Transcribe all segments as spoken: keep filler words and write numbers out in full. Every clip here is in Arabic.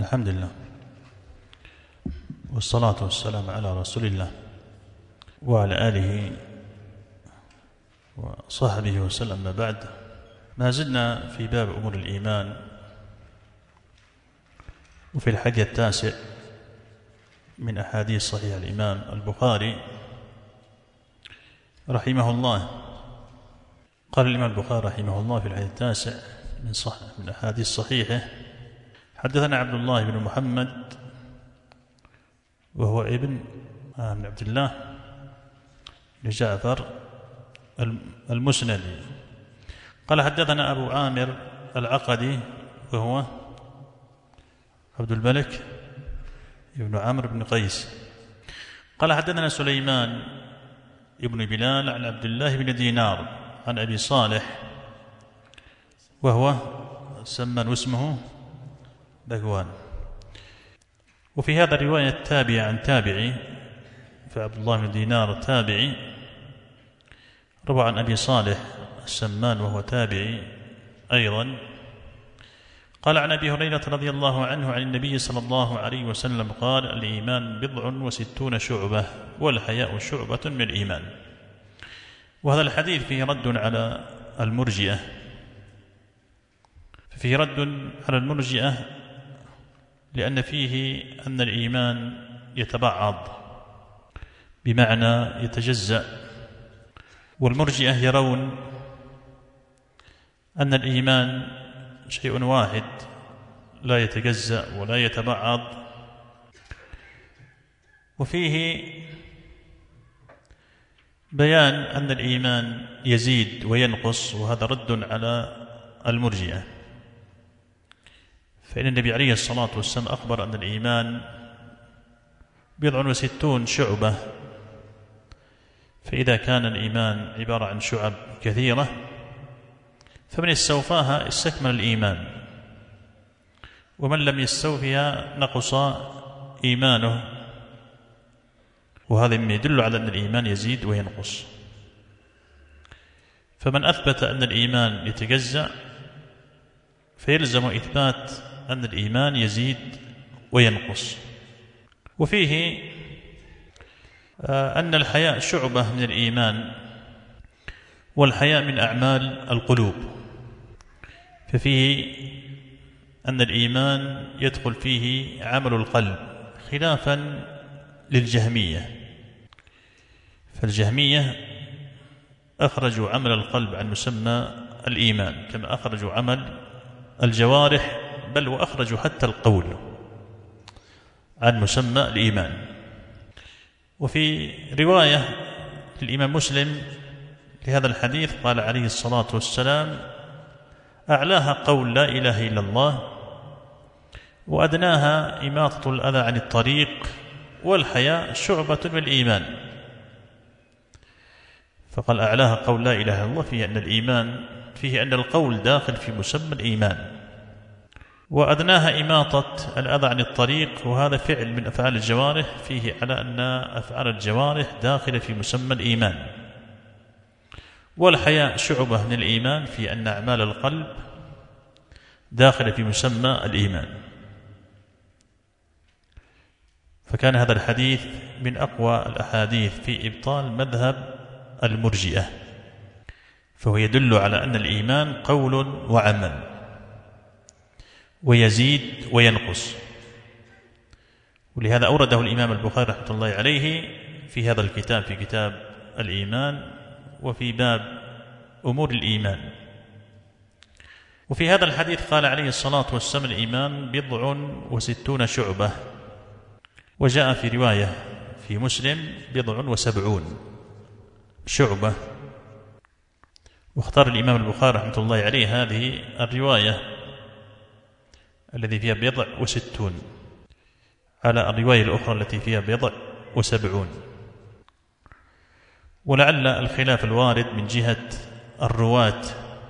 الحمد لله والصلاة والسلام على رسول الله وعلى آله وصحبه وسلم. ما بعد، ما زلنا في باب أمور الإيمان، وفي الحديث التاسع من أحاديث صحيح الإمام البخاري رحمه الله. قال الإمام البخاري رحمه الله في الحديث التاسع من, صح من أحاديث صحيحه: حدثنا عبد الله بن محمد وهو ابن بن عبد الله بن جعفر المسندي. قال حدثنا أبو عامر العقدي وهو عبد الملك بن عمرو بن قيس. قال حدثنا سليمان ابن بلال عن عبد الله بن دينار عن أبي صالح وهو سمان واسمه ذكوان. وفي هذا الرواية التابع عن تابعي، فعبد الله بن دينار التابعي روى عن أبي صالح السمان وهو تابعي أيضا. قال عن أبي هريرة رضي الله عنه عن النبي صلى الله عليه وسلم قال: الإيمان بضع وستون شعبة والحياء شعبة من الإيمان. وهذا الحديث فيه رد على المرجئة، فيه رد على المرجئة لأن فيه أن الإيمان يتبعض بمعنى يتجزأ، والمرجئة يرون أن الإيمان شيء واحد لا يتجزأ ولا يتبعض. وفيه بيان أن الإيمان يزيد وينقص، وهذا رد على المرجئة، فإن النبي عليه الصلاة والسلام أخبر أن الإيمان بضع وستون شعبة، فإذا كان الإيمان عبارة عن شعب كثيرة فمن استوفاها استكمل الإيمان، ومن لم يستوفها نقص إيمانه، وهذا مما يدل على أن الإيمان يزيد وينقص. فمن أثبت أن الإيمان يتجزأ فيلزم إثبات أن الإيمان يزيد وينقص. وفيه أن الحياء شعبة من الإيمان، والحياء من أعمال القلوب، ففيه أن الإيمان يدخل فيه عمل القلب خلافا للجهمية، فالجهمية أخرجوا عمل القلب عن مسمى الإيمان كما أخرجوا عمل الجوارح، بل وأخرجوا حتى القول عن مسمى الإيمان. وفي رواية الإمام مسلم لهذا الحديث قال عليه الصلاة والسلام: أعلاها قول لا إله إلا الله، وأدناها إماطة الأذى عن الطريق، والحياء شعبة من الإيمان. فقال أعلاها قول لا إله إلا الله، فيه أن الإيمان فيه أن القول داخل في مسمى الإيمان، وأدناها إماطة الأذى عن الطريق، وهذا فعل من أفعال الجوارح، فيه على أن أفعال الجوارح داخلة في مسمى الإيمان. والحياء شعبة من الإيمان، في أن أعمال القلب داخلة في مسمى الإيمان. فكان هذا الحديث من أقوى الأحاديث في إبطال مذهب المرجئة، فهو يدل على أن الإيمان قول وعمل، ويزيد وينقص. ولهذا أورده الإمام البخاري رحمة الله عليه في هذا الكتاب، في كتاب الإيمان، وفي باب أمور الإيمان. وفي هذا الحديث قال عليه الصلاة والسلام: الإيمان بضع وستون شعبة. وجاء في رواية في مسلم بضع وسبعون شعبة. واختار الإمام البخاري رحمة الله عليه هذه الرواية الذي فيها بضع وستون على الرواية الأخرى التي فيها بضع وسبعون. ولعل الخلاف الوارد من جهة الرواة،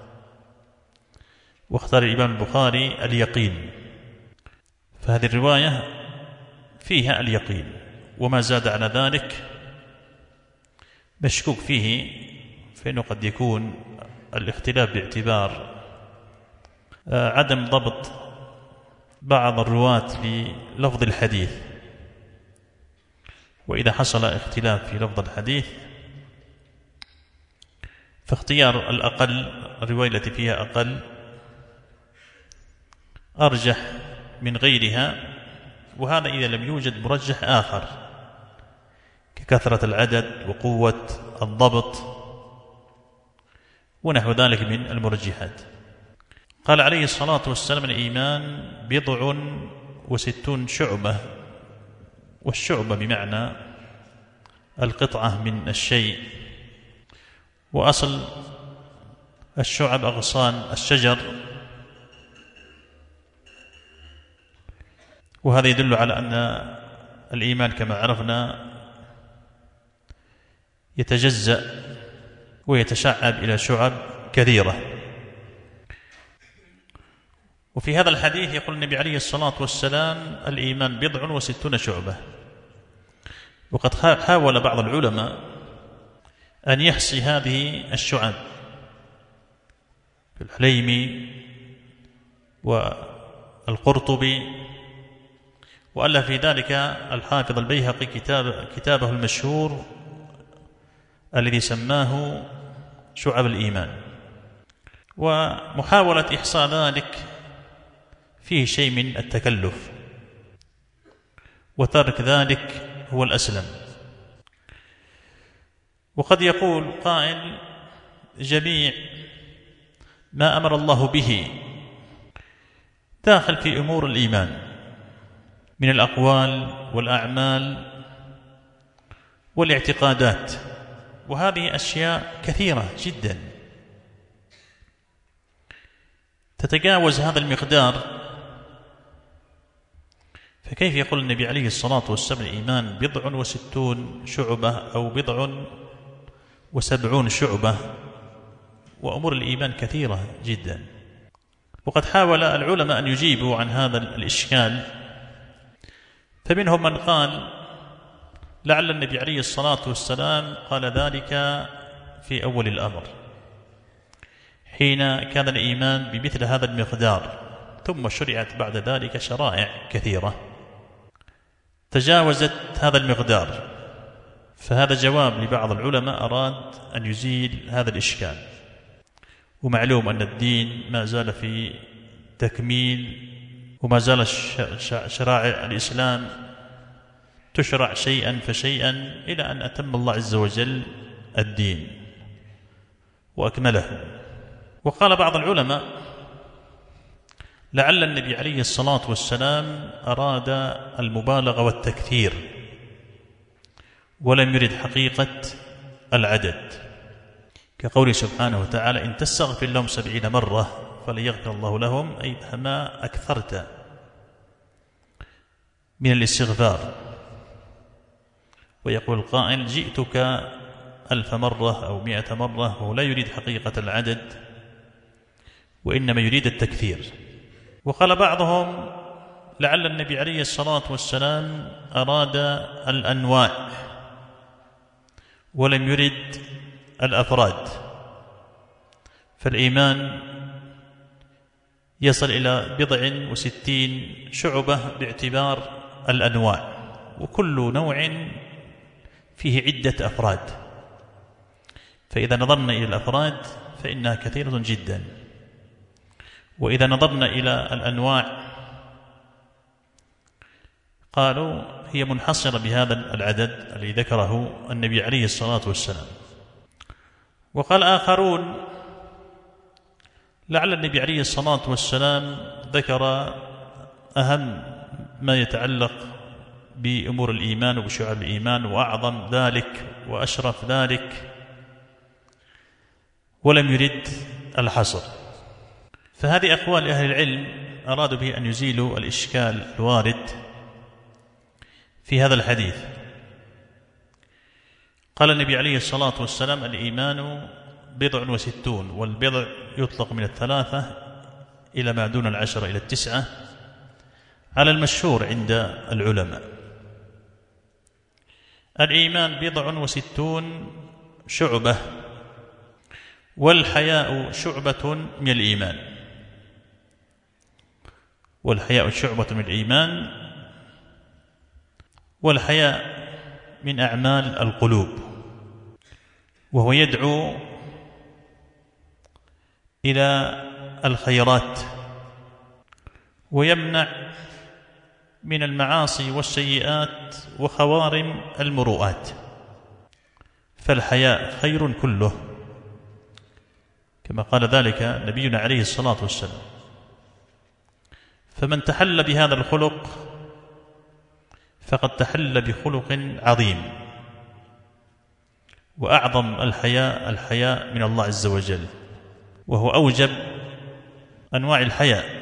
واختار الإمام البخاري اليقين، فهذه الرواية فيها اليقين، وما زاد على ذلك مشكوك فيه، فإنه قد يكون الاختلاف باعتبار عدم ضبط بعض الرواة للفظ الحديث، وإذا حصل اختلاف في لفظ الحديث فاختيار الأقل، الرواية التي فيها أقل أرجح من غيرها، وهذا إذا لم يوجد مرجح آخر ككثرة العدد وقوة الضبط ونحو ذلك من المرجحات. قال عليه الصلاة والسلام: الإيمان بضع وستون شعبة، والشعبة بمعنى القطعة من الشيء، وأصل الشعب أغصان الشجر، وهذا يدل على أن الإيمان كما عرفنا يتجزأ ويتشعب إلى شعب كثيرة. وفي هذا الحديث يقول النبي عليه الصلاة والسلام: الإيمان بضع وستون شعبة. وقد حاول بعض العلماء أن يحصي هذه الشعب، الحليمي والقرطبي، وألف في ذلك الحافظ البيهقي كتاب كتابه المشهور الذي سماه شعب الإيمان. ومحاولة إحصاء ذلك فيه شيء من التكلف، وترك ذلك هو الأسلم. وقد يقول قائل: جميع ما أمر الله به داخل في أمور الإيمان من الأقوال والأعمال والاعتقادات، وهذه أشياء كثيرة جدا تتجاوز هذا المقدار. فكيف يقول النبي عليه الصلاة والسلام: الإيمان بضع وستون شعبة أو بضع وسبعون شعبة، وأمور الإيمان كثيرة جدا. وقد حاول العلماء أن يجيبوا عن هذا الإشكال، فمنهم من قال: لعل النبي عليه الصلاة والسلام قال ذلك في أول الأمر حين كان الإيمان بمثل هذا المقدار، ثم شرعت بعد ذلك شرائع كثيرة تجاوزت هذا المقدار. فهذا جواب لبعض العلماء أراد أن يزيل هذا الإشكال. ومعلوم أن الدين ما زال في تكميل، وما زال شرائع الإسلام تشرع شيئا فشيئا إلى أن أتم الله عز وجل الدين وأكمله. وقال بعض العلماء: لعل النبي عليه الصلاة والسلام أراد المبالغة والتكثير ولم يرد حقيقة العدد، كقوله سبحانه وتعالى: إن تستغفر لهم سبعين مرة فلن يغفر الله لهم، أي ما أكثرت من الاستغفار. ويقول القائل: جئتك ألف مرة أو مئة مرة، وهو لا يريد حقيقة العدد وإنما يريد التكثير. وقال بعضهم: لعل النبي عليه الصلاة والسلام أراد الأنواع ولم يرد الأفراد، فالإيمان يصل إلى بضع وستين شعبة باعتبار الأنواع، وكل نوع فيه عدة أفراد، فإذا نظرنا إلى الأفراد فإنها كثيرة جدا، وإذا نظرنا إلى الأنواع قالوا هي منحصرة بهذا العدد الذي ذكره النبي عليه الصلاة والسلام. وقال آخرون: لعل النبي عليه الصلاة والسلام ذكر أهم ما يتعلق بأمور الإيمان وبشعب الإيمان، وأعظم ذلك وأشرف ذلك، ولم يرد الحصر. فهذه أقوال أهل العلم أرادوا به أن يزيلوا الإشكال الوارد في هذا الحديث. قال النبي عليه الصلاة والسلام: الإيمان بضع وستون، والبضع يطلق من الثلاثة إلى ما دون العشرة إلى التسعة على المشهور عند العلماء. الإيمان بضع وستون شعبة، والحياء شعبة من الإيمان. والحياء شعبة من الإيمان، والحياء من أعمال القلوب، وهو يدعو إلى الخيرات ويمنع من المعاصي والسيئات وخوارم المروءات، فالحياء خير كله كما قال ذلك نبينا عليه الصلاة والسلام. فمن تحل بهذا الخلق فقد تحل بخلق عظيم، وأعظم الحياء الحياء من الله عز وجل، وهو أوجب أنواع الحياء.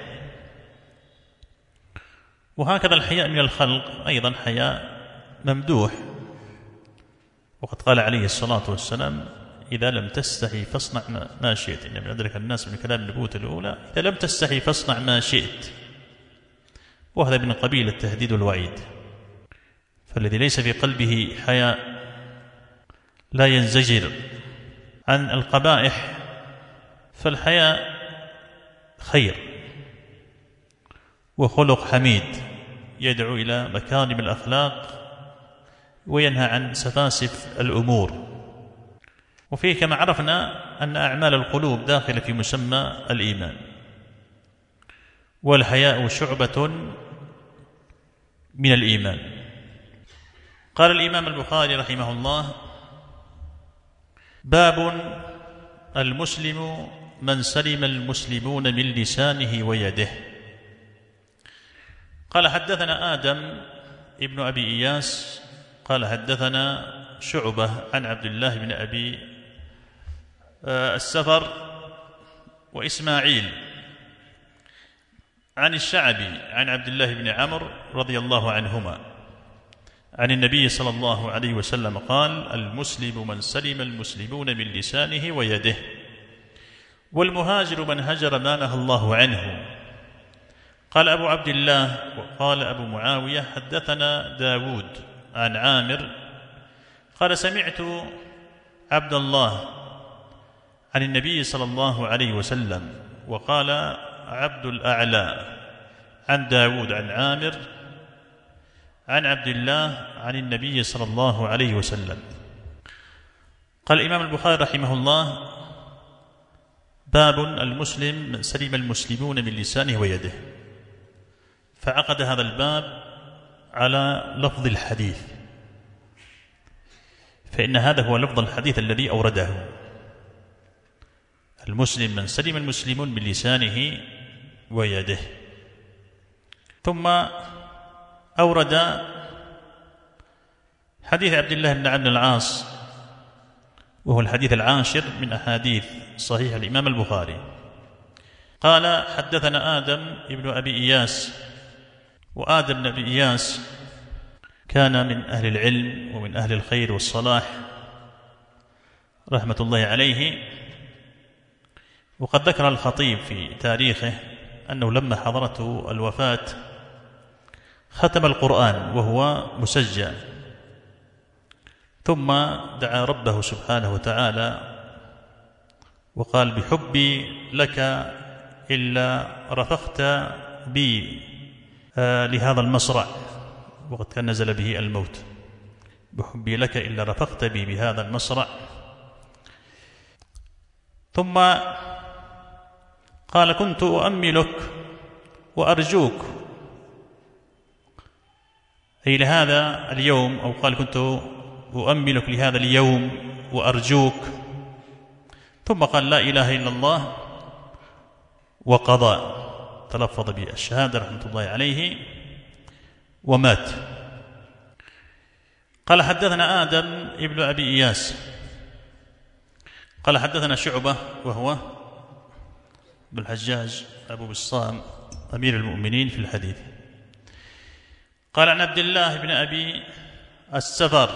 وهكذا الحياء من الخلق أيضا حياء ممدوح، وقد قال عليه الصلاة والسلام: إذا لم تستحي فاصنع ما شئت. إن من أدرك الناس من كلام النبوة الأولى: إذا لم تستحي فاصنع ما شئت. وهذا من قبيل التهديد والوعيد. فالذي ليس في قلبه حياء لا ينزجر عن القبائح، فالحياء خير وخلق حميد يدعو إلى مكارم الأخلاق وينهى عن سفاسف الأمور. وفيه كما عرفنا أن أعمال القلوب داخلة في مسمى الإيمان، والحياء شعبة من الإيمان. قال الإمام البخاري رحمه الله: باب المسلم من سلم المسلمون من لسانه ويده. قال: حدثنا آدم ابن أبي إياس قال: حدثنا شعبة عن عبد الله بن أبي السفر وإسماعيل عن الشعبي عن عبد الله بن عمرو رضي الله عنهما عن النبي صلى الله عليه وسلم قال: المسلم من سلم المسلمون من لسانه ويده، والمهاجر من هجر ما نهى الله عنه. قال أبو عبد الله وقال أبو معاوية: حدثنا داود عن عامر قال: سمعت عبد الله عن النبي صلى الله عليه وسلم. وقال عبد الأعلى عن داود عن عامر عن عبد الله عن النبي صلى الله عليه وسلم. قال الإمام البخاري رحمه الله: باب المسلم من سلم المسلمون من لسانه ويده. فعقد هذا الباب على لفظ الحديث، فإن هذا هو لفظ الحديث الذي أورده: المسلم من سلم المسلمون من لسانه ويده. ثم أورد حديث عبد الله بن عمرو بن العاص، وهو الحديث العاشر من أحاديث صحيح الإمام البخاري. قال: حدثنا آدم ابن أبي إياس. وآدم بن أبي إياس كان من أهل العلم ومن أهل الخير والصلاح رحمة الله عليه. وقد ذكر الخطيب في تاريخه أنه لما حضرته الوفاة ختم القرآن وهو مسجى، ثم دعا ربه سبحانه وتعالى وقال: بحبي لك إلا رفقت بي آه لهذا المصرع، وقد كان نزل به الموت. بحبي لك إلا رفقت بي بهذا المصرع. ثم قال: كنت أؤملك وأرجوك، أي لهذا اليوم، أو قال: كنت أؤملك لهذا اليوم وأرجوك. ثم قال: لا إله إلا الله، وقضى، تلفظ بالشهادة رحمة الله عليه ومات. قال: حدثنا آدم ابن أبي إياس قال: حدثنا شعبة وهو ابن الحجاج أبو بسطام أمير المؤمنين في الحديث. قال: عن عبد الله بن أبي السفر.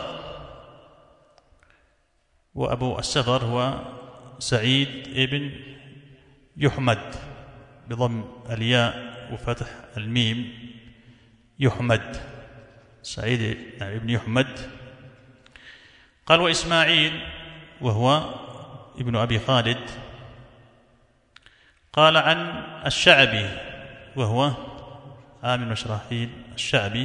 وأبو السفر هو سعيد ابن يحمد بضم الياء وفتح الميم، يحمد، سعيد ابن يحمد. قال: وإسماعيل وهو ابن أبي خالد. قال: عن الشعبي وهو عامر بن شراحيل الشعبي،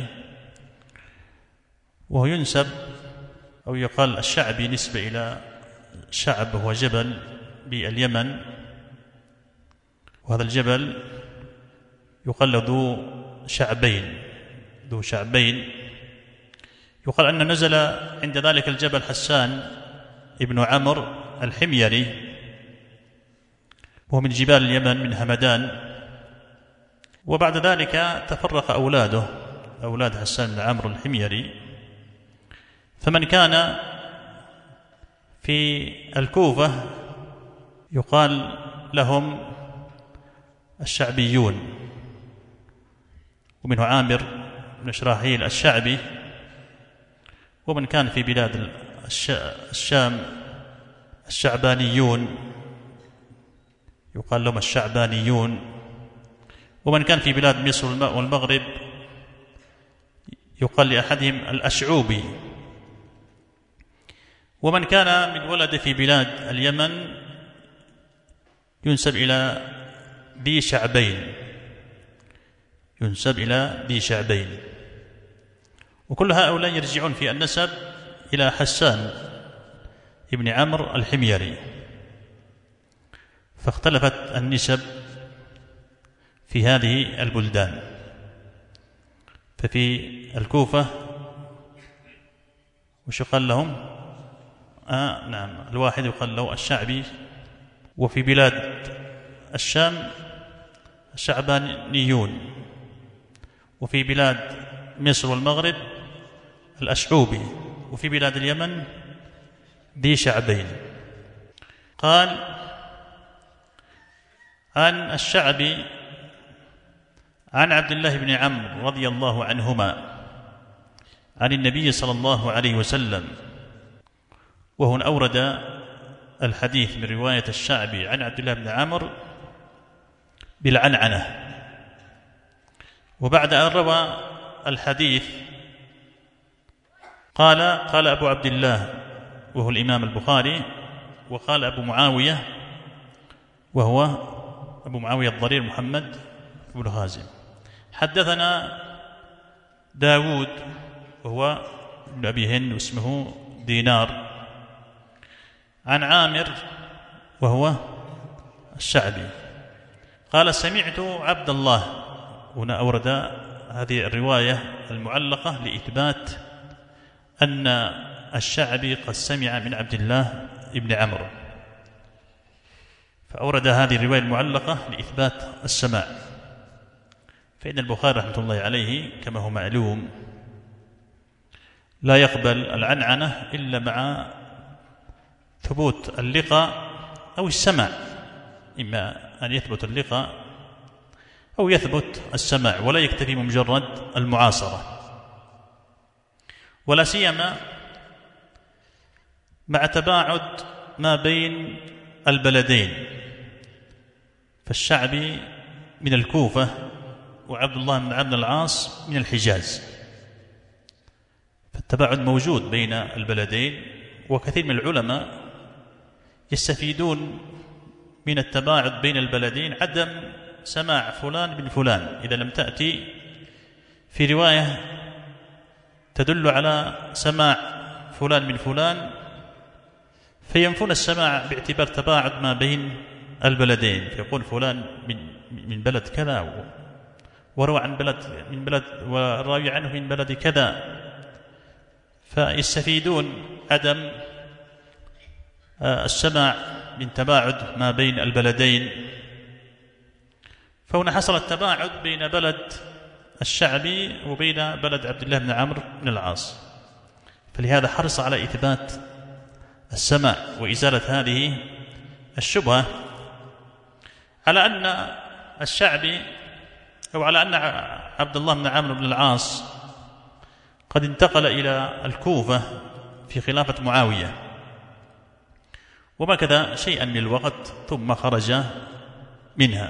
وهو ينسب أو يقال الشعبي نسبة إلى شعب وهو جبل باليمن، وهذا الجبل يقال له ذو شعبين ذو شعبين يقال أن نزل عند ذلك الجبل حسان ابن عمرو الحميري، وهو من جبال اليمن من همدان. وبعد ذلك تفرق أولاده أولاد حسان بن عمرو الحميري، فمن كان في الكوفة يقال لهم الشعبيون، ومنه عامر بن شراحيل الشعبي. ومن كان في بلاد الشام الشعبانيون يقال لهم الشعبانيون. ومن كان في بلاد مصر والمغرب يقال لأحدهم الأشعوبي. ومن كان من ولد في بلاد اليمن ينسب إلى ذي شعبين ينسب إلى ذي شعبين وكل هؤلاء يرجعون في النسب إلى حسان ابن عمرو الحميري. فاختلفت النسب في هذه البلدان، ففي الكوفة وش يقال لهم؟ آه نعم الواحد يقال له الشعبي، وفي بلاد الشام الشعبانيون، وفي بلاد مصر والمغرب الأشعوبي، وفي بلاد اليمن ذي شعبين. قال عن الشعبي عن عبد الله بن عمرو رضي الله عنهما عن النبي صلى الله عليه وسلم، وهنا أورد الحديث من رواية الشعبي عن عبد الله بن عمرو بالعنعنة. وبعد أن روى الحديث قال قال أبو عبد الله وهو الإمام البخاري، وقال أبو معاوية وهو أبو معاوية الضرير محمد بن خازم، حدثنا داود وهو ابن أبي هند واسمه دينار، عن عامر وهو الشعبي قال سمعت عبد الله. هنا أورد هذه الرواية المعلقة لإثبات أن الشعبي قد سمع من عبد الله بن عمرو، فأورد هذه الرواية المعلقة لإثبات السماع. فإن البخاري رحمة الله عليه كما هو معلوم لا يقبل العنعنة إلا مع ثبوت اللقاء أو السماع، إما أن يثبت اللقاء أو يثبت السماع، ولا يكتفي بمجرد المعاصرة، ولا سيما مع تباعد ما بين البلدين. فالشعبي من الكوفة وعبد الله بن عبد العاص من الحجاز، فالتباعد موجود بين البلدين، وكثير من العلماء يستفيدون من التباعد بين البلدين عدم سماع فلان بن فلان إذا لم تأتي في رواية تدل على سماع فلان بن فلان، فينفون السماع باعتبار تباعد ما بين البلدين، فيقول فلان من من بلد كذا وروى عن بلد من بلد وراوي عنه من بلد كذا، فيستفيدون عدم السماع من تباعد ما بين البلدين. فهنا حصل التباعد بين بلد الشعبي وبين بلد عبد الله بن عمرو بن العاص، فلهذا حرص على إثبات السماع وإزالة هذه الشبهة، على أن الشعبي أو على أن عبد الله بن عمرو بن العاص قد انتقل إلى الكوفة في خلافة معاوية ومكث شيئا من الوقت ثم خرج منها،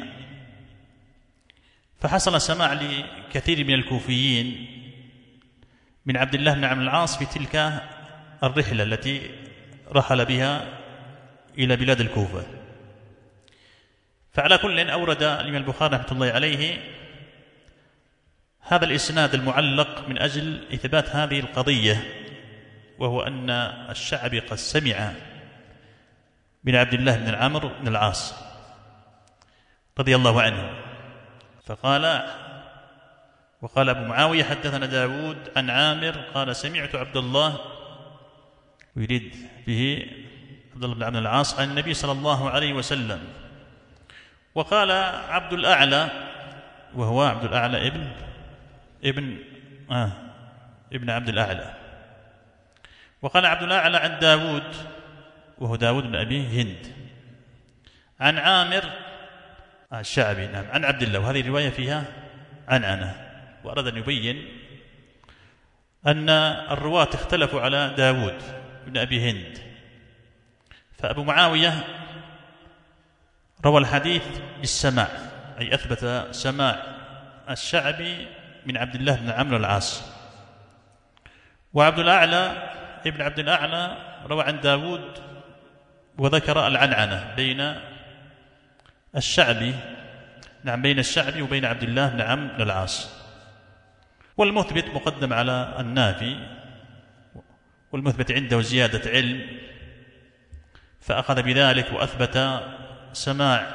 فحصل سماع لكثير من الكوفيين من عبد الله بن عمرو بن العاص في تلك الرحلة التي رحل بها إلى بلاد الكوفة. فعلى كل أورد الإمام البخاري رحمة الله عليه هذا الإسناد المعلق من أجل إثبات هذه القضية، وهو أن الشعبي قد سمع من عبد الله بن عمرو بن العاص رضي الله عنه، فقال وقال أبو معاوية حدثنا داود عن عامر قال سمعت عبد الله، ويريد به عبد الله بن عمرو بن العاص، عن النبي صلى الله عليه وسلم. وقال عبد الأعلى، وهو عبد الأعلى ابن ابن آه ابن عبد الأعلى، وقال عبد الأعلى عن داود، وهو داود بن أبي هند، عن عامر الشعبي نعم عن عبد الله، وهذه الرواية فيها عنعنة. وأراد أن يبين أن الرواة اختلفوا على داود بن أبي هند، فأبو معاوية روى الحديث بالسماع، أي أثبت سماع الشعبي من عبد الله بن عمرو العاص، وعبد الأعلى ابن عبد الأعلى روى عن داود وذكر العنعنة بين الشعبي نعم بين الشعبي وبين عبد الله بن عمرو بن العاص. والمثبت مقدم على النافي، والمثبت عنده زيادة علم فأخذ بذلك وأثبت سماع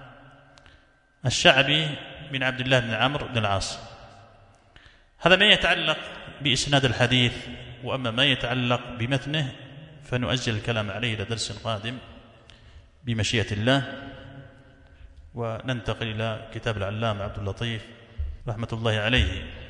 الشعبي من عبد الله بن عمرو بن العاص. هذا ما يتعلق بإسناد الحديث، وأما ما يتعلق بمتنه فنؤجل الكلام عليه إلى درس قادم بمشيئة الله. وننتقل إلى كتاب العلامة عبد اللطيف رحمة الله عليه.